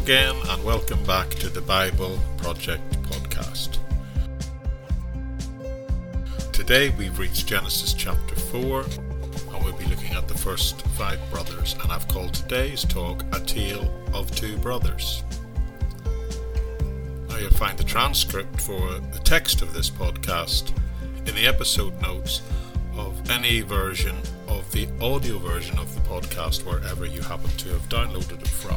again, and welcome back to the Bible Project podcast. Today we've reached Genesis chapter 4, and we'll be looking at the first 5 brothers, and I've called today's talk A Tale of Two Brothers. Now you'll find the transcript for the text of this podcast in the episode notes of any version of the audio version of the podcast wherever you happen to have downloaded it from.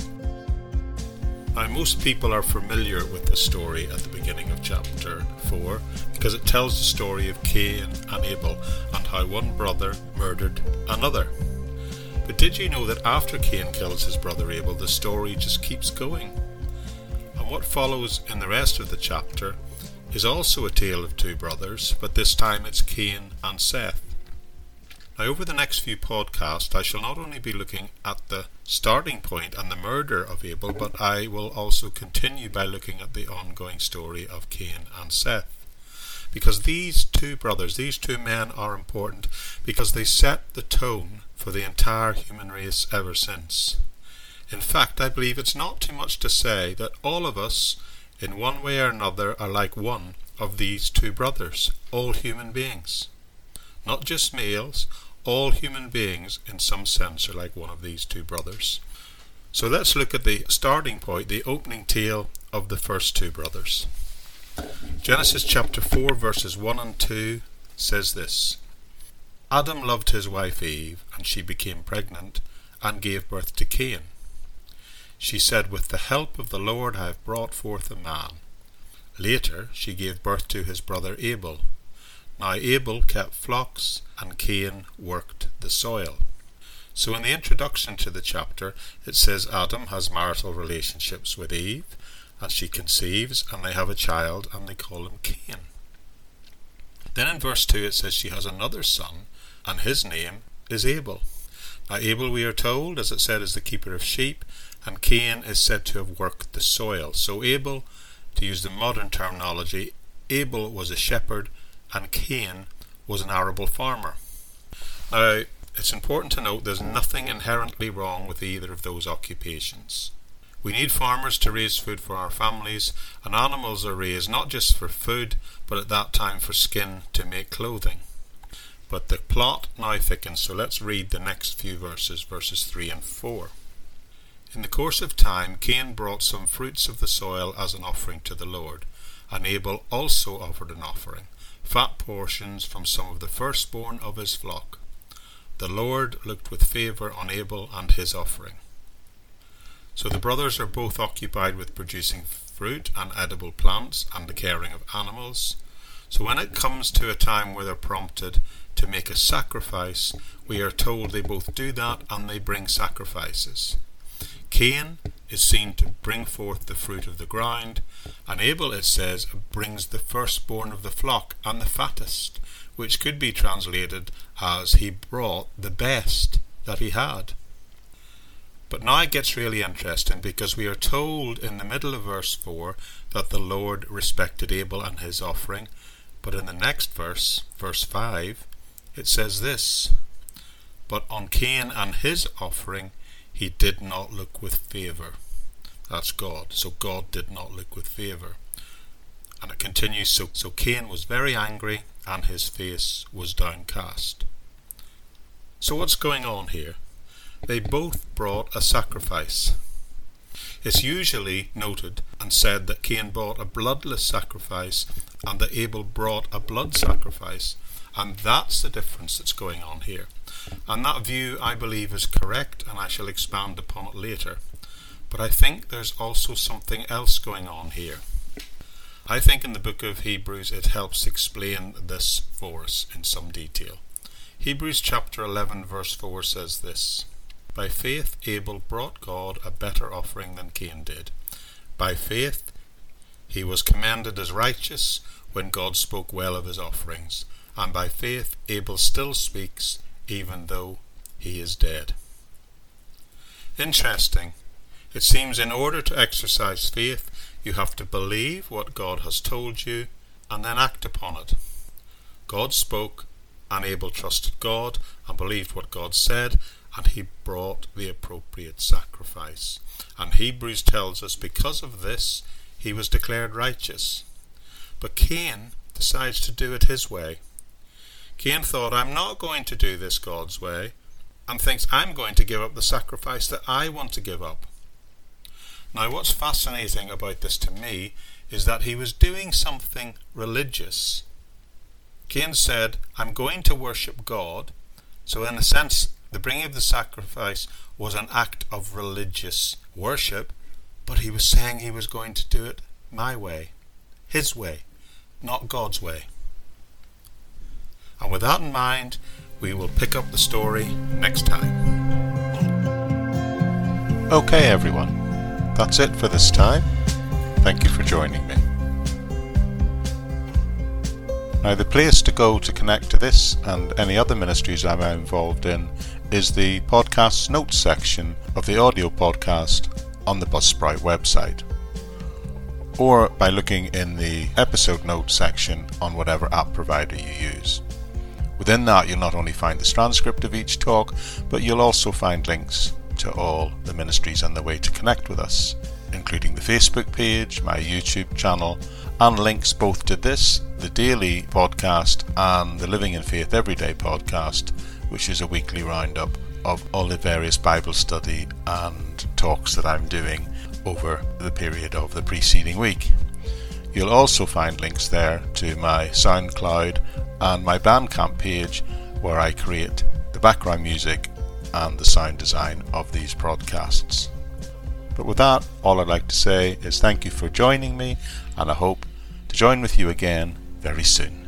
Now, most people are familiar with the story at the beginning of chapter 4 because it tells the story of Cain and Abel and how one brother murdered another. But did you know that after Cain kills his brother Abel, the story just keeps going? And what follows in the rest of the chapter is also a tale of two brothers, but this time it's Cain and Seth. Now, over the next few podcasts, I shall not only be looking at the starting point and the murder of Abel, but I will also continue by looking at the ongoing story of Cain and Seth. Because these two brothers, these two men are important because they set the tone for the entire human race ever since. In fact, I believe it's not too much to say that all of us, in one way or another, are like one of these two brothers, all human beings. Not just males, all human beings in some sense are like one of these two brothers. So let's look at the starting point, the opening tale of the first two brothers. Genesis chapter 4 verses 1 and 2 says this: Adam loved his wife Eve, and she became pregnant and gave birth to Cain. She said, "With the help of the Lord I have brought forth a man." Later she gave birth to his brother Abel. Now Abel kept flocks and Cain worked the soil. So in the introduction to the chapter it says Adam has marital relationships with Eve, and she conceives, and they have a child, and they call him Cain. Then in verse 2 it says she has another son, and his name is Abel. Now Abel, we are told, as it said, is the keeper of sheep, and Cain is said to have worked the soil. So Abel, to use the modern terminology, Abel was a shepherd and Cain was an arable farmer. Now, it's important to note there's nothing inherently wrong with either of those occupations. We need farmers to raise food for our families, and animals are raised not just for food, but at that time for skin to make clothing. But the plot now thickens, so let's read the next few verses 3 and 4. In the course of time, Cain brought some fruits of the soil as an offering to the Lord, and Abel also offered an offering, fat portions from some of the firstborn of his flock. The Lord looked with favour on Abel and his offering. So the brothers are both occupied with producing fruit and edible plants and the caring of animals. So when it comes to a time where they're prompted to make a sacrifice, we are told they both do that and they bring sacrifices. Cain is seen to bring forth the fruit of the ground, and Abel, it says, brings the firstborn of the flock and the fattest, which could be translated as he brought the best that he had. But now it gets really interesting, because we are told in the middle of verse 4 that the Lord respected Abel and his offering, but in the next verse, verse 5, it says this: But on Cain and his offering he did not look with favour. That's God. So God did not look with favour. And it continues, so Cain was very angry and his face was downcast. So what's going on here? They both brought a sacrifice. It's usually noted and said that Cain brought a bloodless sacrifice and that Abel brought a blood sacrifice. And that's the difference that's going on here. And that view, I believe, is correct, and I shall expand upon it later. But I think there's also something else going on here. I think in the book of Hebrews it helps explain this for us in some detail. Hebrews chapter 11 verse 4 says this: By faith Abel brought God a better offering than Cain did. By faith he was commended as righteous when God spoke well of his offerings. And by faith Abel still speaks, even though he is dead. Interesting. It seems in order to exercise faith, you have to believe what God has told you and then act upon it. God spoke and Abel trusted God and believed what God said, and he brought the appropriate sacrifice. And Hebrews tells us because of this he was declared righteous. But Cain decides to do it his way. Cain thought, I'm not going to do this God's way, and thinks I'm going to give up the sacrifice that I want to give up. Now what's fascinating about this to me is that he was doing something religious. Cain said, I'm going to worship God, so in a sense the bringing of the sacrifice was an act of religious worship, but he was saying he was going to do it my way, his way, not God's way. And with that in mind, we will pick up the story next time. Okay everyone, that's it for this time. Thank you for joining me. Now the place to go to connect to this and any other ministries I'm involved in is the podcast notes section of the audio podcast on the Buzzsprout website, or by looking in the episode notes section on whatever app provider you use. Within that you'll not only find the transcript of each talk, but you'll also find links to all the ministries and the way to connect with us, including the Facebook page, my YouTube channel, and links both to this, the daily podcast, and the Living in Faith Everyday podcast, which is a weekly roundup of all the various Bible study and talks that I'm doing over the period of the preceding week. You'll also find links there to my SoundCloud and my Bandcamp page, where I create the background music and the sound design of these broadcasts. But with that, all I'd like to say is thank you for joining me, and I hope to join with you again very soon.